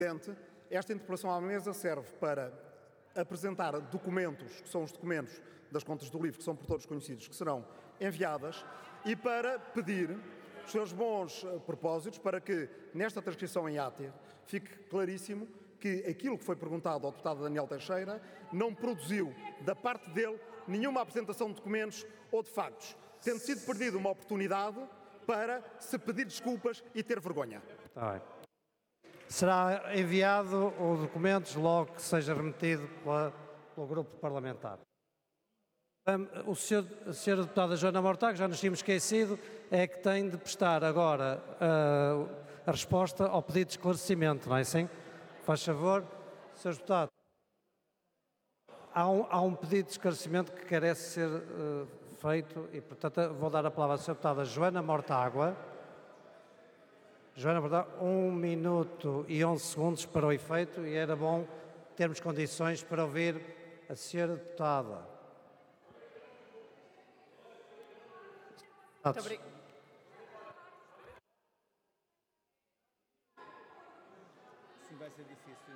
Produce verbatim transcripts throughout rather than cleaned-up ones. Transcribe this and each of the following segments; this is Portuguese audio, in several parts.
Esta interpelação à mesa serve para apresentar documentos, que são os documentos das contas do LIVRE, que são por todos conhecidos, que serão enviadas, e para pedir os seus bons propósitos para que, nesta transcrição em ata, fique claríssimo que aquilo que foi perguntado ao deputado Daniel Teixeira não produziu, da parte dele, nenhuma apresentação de documentos ou de factos, tendo sido perdida uma oportunidade para se pedir desculpas e ter vergonha. Tá bem. Será enviado o documento logo que seja remetido pela, pelo grupo parlamentar. O senhor, a senhora deputada Joana Mortágua, já nos tínhamos esquecido, é que tem de prestar agora uh, a resposta ao pedido de esclarecimento, não é assim? Faz favor, senhor Deputado. Há um, há um pedido de esclarecimento que carece ser uh, feito e, portanto, vou dar a palavra à senhora deputada Joana Mortágua. Joana Mortágua, um minuto e onze segundos para o efeito e era bom termos condições para ouvir a senhora deputada. Muito obrigada. Sim, vai ser difícil.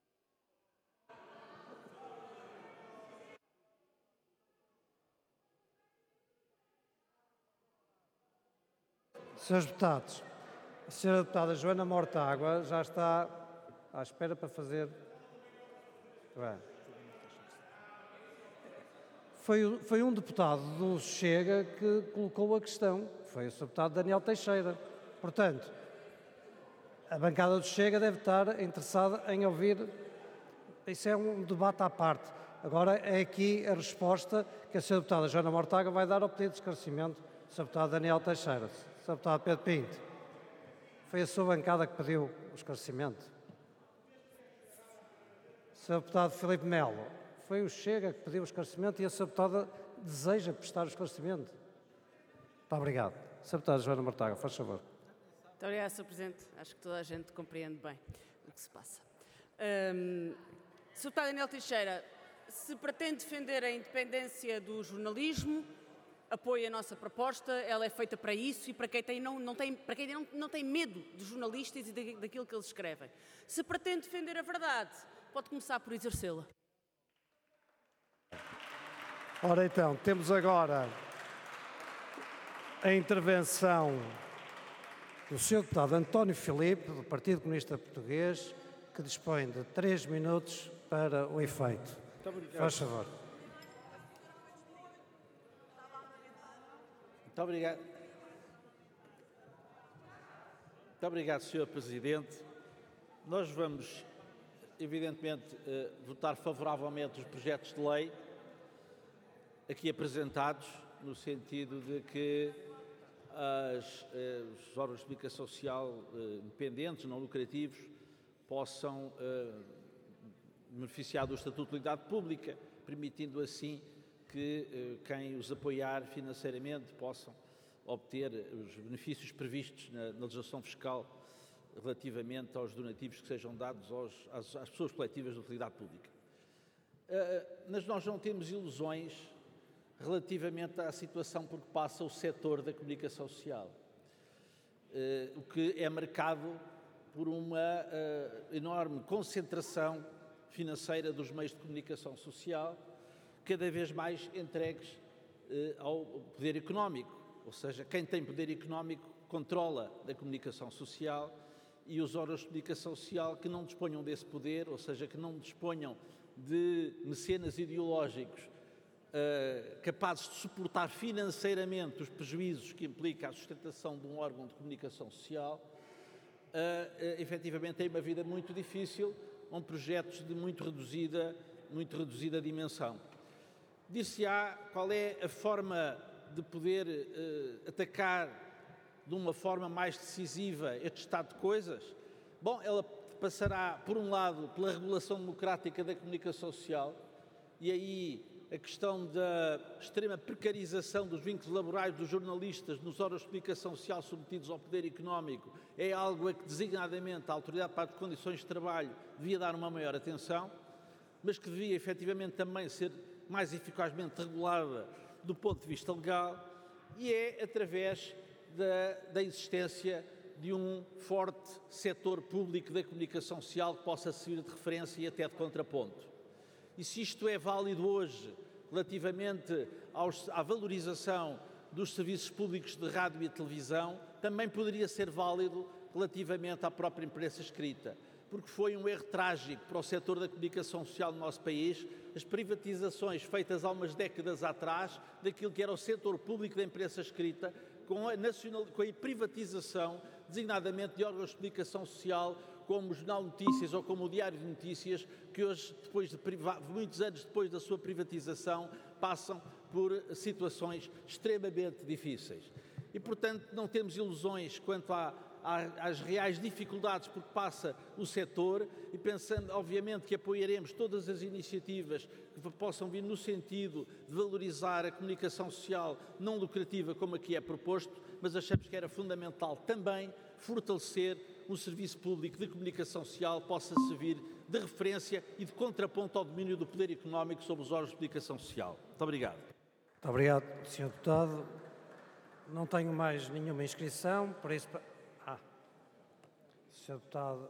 Senhores deputados, a senhora deputada Joana Mortágua já está à espera para fazer... Bem. Foi, foi um deputado do Chega que colocou a questão, foi o senhor deputado Daniel Teixeira. Portanto, a bancada do Chega deve estar interessada em ouvir, isso é um debate à parte. Agora é aqui a resposta que a senhora deputada Joana Mortágua vai dar ao pedido de esclarecimento do senhor deputado Daniel Teixeira. senhor deputado Pedro Pinto, foi a sua bancada que pediu o esclarecimento. senhor deputado Filipe Melo, foi o Chega que pediu o esclarecimento e a senhora deputada deseja prestar o esclarecimento. Muito obrigado. senhora deputada Joana Mortágua, faz favor. Muito obrigada, senhor Presidente. Acho que toda a gente compreende bem o que se passa. Um, senhor deputado Daniel Teixeira, se pretende defender a independência do jornalismo, apoie a nossa proposta, ela é feita para isso e para quem, tem, não, não, tem, para quem não, não tem medo dos jornalistas e de, daquilo que eles escrevem. Se pretende defender a verdade, pode começar por exercê-la. Ora então, temos agora a intervenção do senhor deputado António Filipe, do Partido Comunista Português, que dispõe de três minutos para o efeito. Muito obrigado. Faz favor. Muito obrigado. Muito obrigado, senhor Presidente. Nós vamos, evidentemente, votar favoravelmente os projetos de lei aqui apresentados, no sentido de que as, os órgãos de comunicação social independentes, não lucrativos, possam beneficiar do Estatuto de Utilidade Pública, permitindo assim que quem os apoiar financeiramente possam obter os benefícios previstos na, na legislação fiscal relativamente aos donativos que sejam dados aos, às, às pessoas coletivas de utilidade pública. Uh, mas nós não temos ilusões relativamente à situação por que passa o setor da comunicação social, uh, o que é marcado por uma uh, enorme concentração financeira dos meios de comunicação social, cada vez mais entregues uh, ao poder económico, ou seja, quem tem poder económico controla da comunicação social e os órgãos de comunicação social que não disponham desse poder, ou seja, que não disponham de mecenas ideológicos uh, capazes de suportar financeiramente os prejuízos que implica a sustentação de um órgão de comunicação social, uh, uh, efetivamente tem uma vida muito difícil, com projetos de muito reduzida, muito reduzida dimensão. Dir-se-á qual é a forma de poder uh, atacar de uma forma mais decisiva este estado de coisas? Bom, ela passará, por um lado, pela regulação democrática da comunicação social, e aí a questão da extrema precarização dos vínculos laborais dos jornalistas nos órgãos de comunicação social submetidos ao poder económico é algo a que, designadamente, a Autoridade para as Condições de Trabalho devia dar uma maior atenção, mas que devia, efetivamente, também ser mais eficazmente regulada do ponto de vista legal, e é através da, da existência de um forte setor público da comunicação social que possa servir de referência e até de contraponto. E se isto é válido hoje relativamente aos, à valorização dos serviços públicos de rádio e televisão, também poderia ser válido relativamente à própria imprensa escrita, porque foi um erro trágico para o setor da comunicação social no nosso país, as privatizações feitas há umas décadas atrás daquilo que era o setor público da imprensa escrita, com a, nacional, com a privatização, designadamente de órgãos de comunicação social, como o Jornal de Notícias ou como o Diário de Notícias, que hoje, depois de priva- muitos anos depois da sua privatização, passam por situações extremamente difíceis. E, portanto, não temos ilusões quanto à, à, às reais dificuldades por que passa o setor e pensando, obviamente, que apoiaremos todas as iniciativas que possam vir no sentido de valorizar a comunicação social não lucrativa, como aqui é proposto, mas achamos que era fundamental também fortalecer um serviço público de comunicação social que possa servir de referência e de contraponto ao domínio do poder económico sobre os órgãos de comunicação social. Muito obrigado. Muito obrigado, senhor Deputado. Não tenho mais nenhuma inscrição, por isso... Ah, senhor Deputado...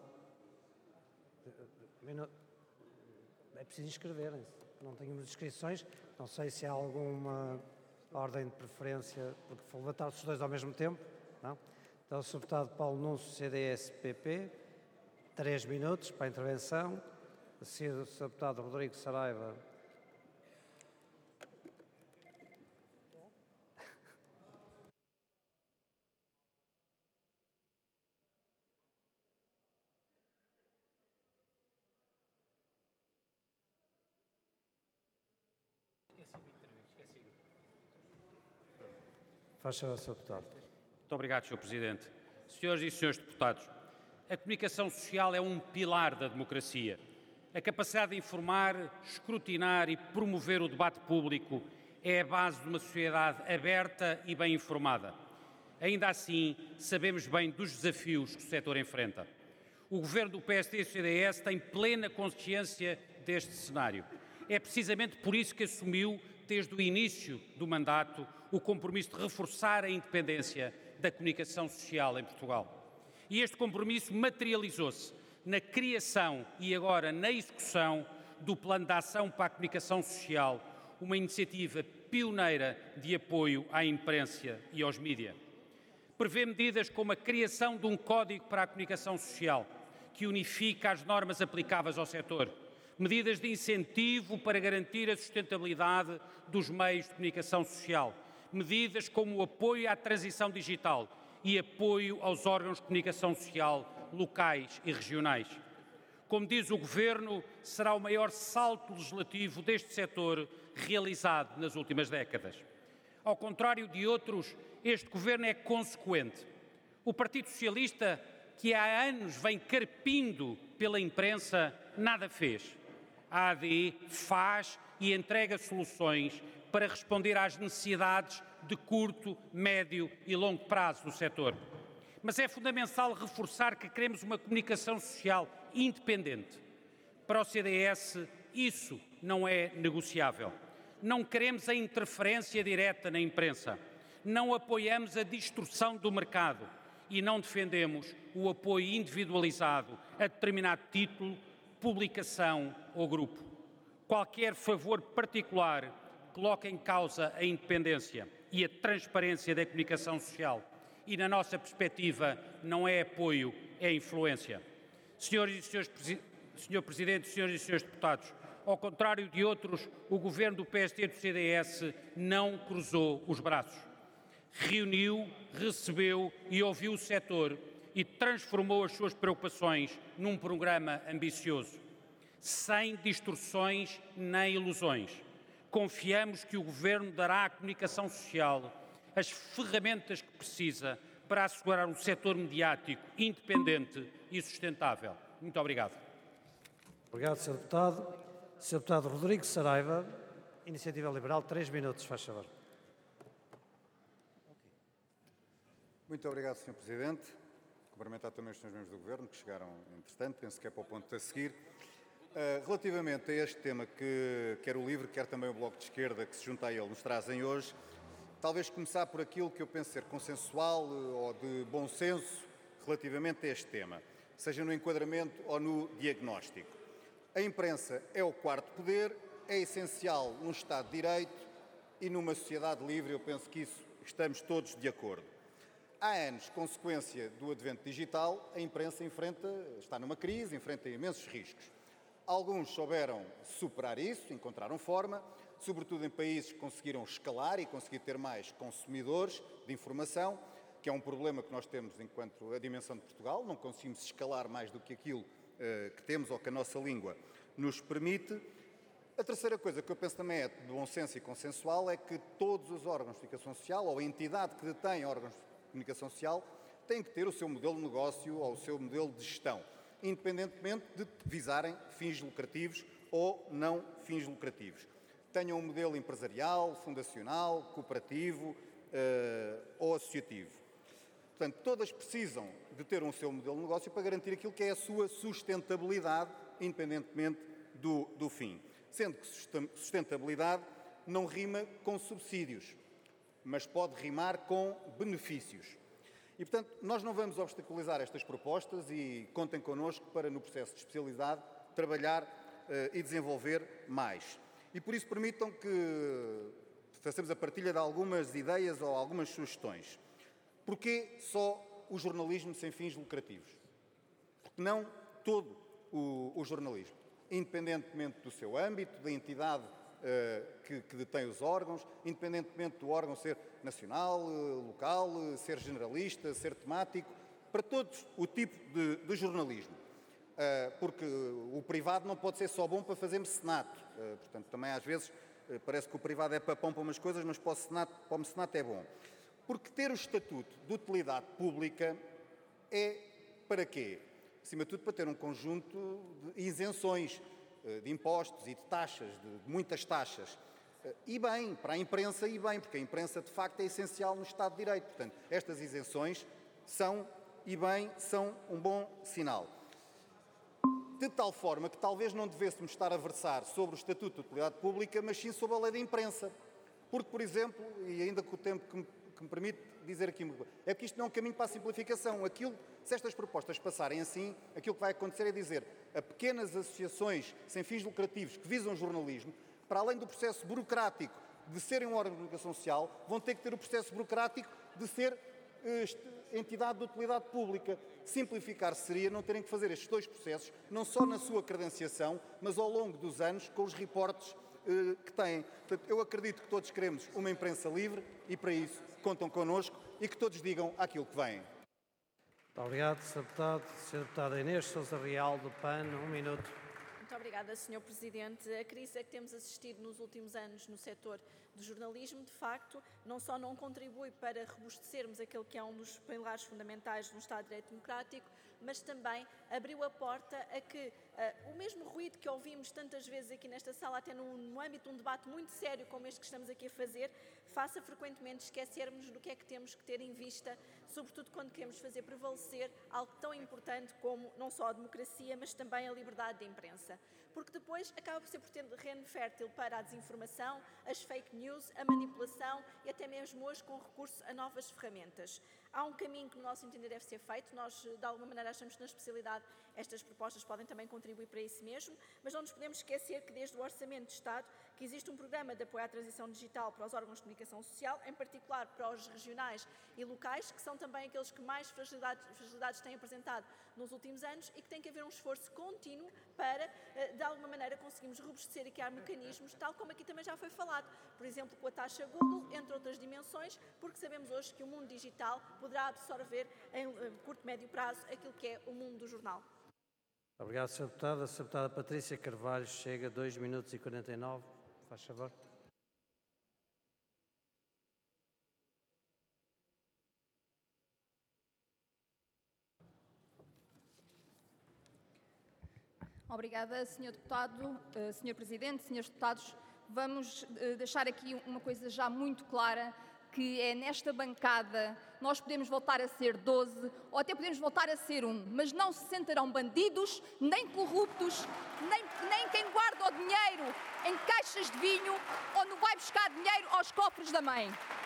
É preciso inscreverem-se. Não tínhamos inscrições. Não sei se há alguma ordem de preferência, porque vou levantar-se os dois ao mesmo tempo. Não? Então, o senhor Deputado Paulo Núncio, C D S P P, três minutos para a intervenção. A seguir, o senhor Deputado Rodrigo Saraiva. Faz favor, senhor Deputado. Muito obrigado, senhor Presidente. Senhoras e senhores deputados, a comunicação social é um pilar da democracia. A capacidade de informar, escrutinar e promover o debate público é a base de uma sociedade aberta e bem informada. Ainda assim, sabemos bem dos desafios que o setor enfrenta. O governo do P S D e do C D S tem plena consciência deste cenário. É precisamente por isso que assumiu, desde o início do mandato, o compromisso de reforçar a independência da comunicação social em Portugal. E este compromisso materializou-se na criação e agora na execução do Plano de Ação para a Comunicação Social, uma iniciativa pioneira de apoio à imprensa e aos mídia. Prevê medidas como a criação de um Código para a Comunicação Social, que unifica as normas aplicáveis ao setor, medidas de incentivo para garantir a sustentabilidade dos meios de comunicação social, medidas como o apoio à transição digital e apoio aos órgãos de comunicação social locais e regionais. Como diz o Governo, será o maior salto legislativo deste setor realizado nas últimas décadas. Ao contrário de outros, este Governo é consequente. O Partido Socialista, que há anos vem carpindo pela imprensa, nada fez. A A D faz e entrega soluções para responder às necessidades de curto, médio e longo prazo do setor. Mas é fundamental reforçar que queremos uma comunicação social independente. Para o C D S, isso não é negociável. Não queremos a interferência direta na imprensa. Não apoiamos a distorção do mercado e não defendemos o apoio individualizado a determinado título, publicação ou grupo. Qualquer favor particular coloca em causa a independência e a transparência da comunicação social e, na nossa perspectiva, não é apoio, é influência. Senhores e senhores, senhor Presidente, senhoras e senhores deputados, ao contrário de outros, o Governo do P S D e do C D S não cruzou os braços. Reuniu, recebeu e ouviu o setor e transformou as suas preocupações num programa ambicioso, sem distorções nem ilusões. Confiamos que o Governo dará à comunicação social as ferramentas que precisa para assegurar um setor mediático independente e sustentável. Muito obrigado. Obrigado, senhor Deputado. senhor Deputado Rodrigo Saraiva, Iniciativa Liberal, três minutos, faz favor. Muito obrigado, senhor Presidente. Cumprimentar também os senhores membros do Governo que chegaram, entretanto, penso que é para o ponto a seguir. Uh, relativamente a este tema que quer o LIVRE, quer também o Bloco de Esquerda, que se junta a ele, nos trazem hoje, talvez começar por aquilo que eu penso ser consensual uh, ou de bom senso relativamente a este tema, seja no enquadramento ou no diagnóstico. A imprensa é o quarto poder, é essencial num Estado de Direito e numa sociedade livre, eu penso que isso estamos todos de acordo. Há anos, consequência do advento digital, a imprensa enfrenta, está numa crise, enfrenta imensos riscos. Alguns souberam superar isso, encontraram forma, sobretudo em países que conseguiram escalar e conseguir ter mais consumidores de informação, que é um problema que nós temos enquanto a dimensão de Portugal, não conseguimos escalar mais do que aquilo uh, que temos ou que a nossa língua nos permite. A terceira coisa que eu penso também é de bom senso e consensual é que todos os órgãos de comunicação social ou a entidade que detém órgãos de comunicação social têm que ter o seu modelo de negócio ou o seu modelo de gestão, independentemente de visarem fins lucrativos ou não fins lucrativos. Tenham um modelo empresarial, fundacional, cooperativo uh, ou associativo. Portanto, todas precisam de ter um seu modelo de negócio para garantir aquilo que é a sua sustentabilidade, independentemente do, do fim. Sendo que sustentabilidade não rima com subsídios, mas pode rimar com benefícios. E, portanto, nós não vamos obstaculizar estas propostas e contem connosco para, no processo de especialidade, trabalhar uh, e desenvolver mais. E, por isso, permitam que façamos a partilha de algumas ideias ou algumas sugestões. Porquê só o jornalismo sem fins lucrativos? Porque não todo o, o jornalismo, independentemente do seu âmbito, da entidade uh, que, que detém os órgãos, independentemente do órgão ser nacional, uh, local, uh, ser generalista, ser temático, para todos o tipo de, de jornalismo. Uh, porque o privado não pode ser só bom para fazer mecenato. Uh, portanto, também às vezes uh, parece que o privado é papão para umas coisas, mas para o, senato, para o mecenato é bom. Porque ter o estatuto de utilidade pública é para quê? Acima de tudo, para ter um conjunto de isenções de impostos e de taxas, de muitas taxas. E bem, para a imprensa, e bem, porque a imprensa, de facto, é essencial no Estado de Direito. Portanto, estas isenções são, e bem, são um bom sinal. De tal forma que talvez não devêssemos estar a versar sobre o estatuto de utilidade pública, mas sim sobre a lei da imprensa. Porque, por exemplo, e ainda com o tempo que me que me permite dizer aqui, é que isto não é um caminho para a simplificação. Aquilo, se estas propostas passarem assim, aquilo que vai acontecer é dizer a pequenas associações sem fins lucrativos que visam jornalismo, para além do processo burocrático de serem um órgão de comunicação social, vão ter que ter o processo burocrático de ser uh, entidade de utilidade pública. Simplificar seria não terem que fazer estes dois processos, não só na sua credenciação, mas ao longo dos anos com os reportes uh, que têm. Portanto, eu acredito que todos queremos uma imprensa livre e, para isso, contam connosco e que todos digam aquilo que vem. Muito obrigado, senhor Deputado. senhora Deputada Inês Sousa Real, do P A N, um minuto. Muito obrigada, senhor Presidente. A crise a que temos assistido nos últimos anos no setor do jornalismo, de facto, não só não contribui para robustecermos aquele que é um dos pilares fundamentais de um Estado de Direito Democrático, mas também abriu a porta a que uh, o mesmo ruído que ouvimos tantas vezes aqui nesta sala, até no, no âmbito de um debate muito sério como este que estamos aqui a fazer, faça frequentemente esquecermos do que é que temos que ter em vista, sobretudo quando queremos fazer prevalecer algo tão importante como não só a democracia, mas também a liberdade de imprensa. Porque depois acaba por ser por terreno fértil para a desinformação, as fake news, a manipulação e até mesmo hoje com recurso a novas ferramentas. Há um caminho que, no nosso entender, deve ser feito. Nós, de alguma maneira, achamos que na especialidade estas propostas podem também contribuir para isso mesmo, mas não nos podemos esquecer que, desde o Orçamento de Estado, que existe um programa de apoio à transição digital para os órgãos de comunicação social, em particular para os regionais e locais, que são também aqueles que mais fragilidades, fragilidades têm apresentado nos últimos anos e que tem que haver um esforço contínuo para, de alguma maneira, conseguirmos robustecer e criar mecanismos, tal como aqui também já foi falado, por exemplo, com a taxa Google, entre outras dimensões, porque sabemos hoje que o mundo digital poderá absorver em curto e médio prazo aquilo que é o mundo do jornal. Obrigado, senhora Deputada. A senhora Deputada Patrícia Carvalho chega a dois minutos e quarenta e nove. Faz favor. Obrigada, senhor Deputado, senhor Presidente, senhores Deputados. Vamos deixar aqui uma coisa já muito clara, que é nesta bancada nós podemos voltar a ser doze ou até podemos voltar a ser um, mas não se sentarão bandidos, nem corruptos, nem, nem quem guarda o dinheiro em caixas de vinho ou não vai buscar dinheiro aos cofres da mãe.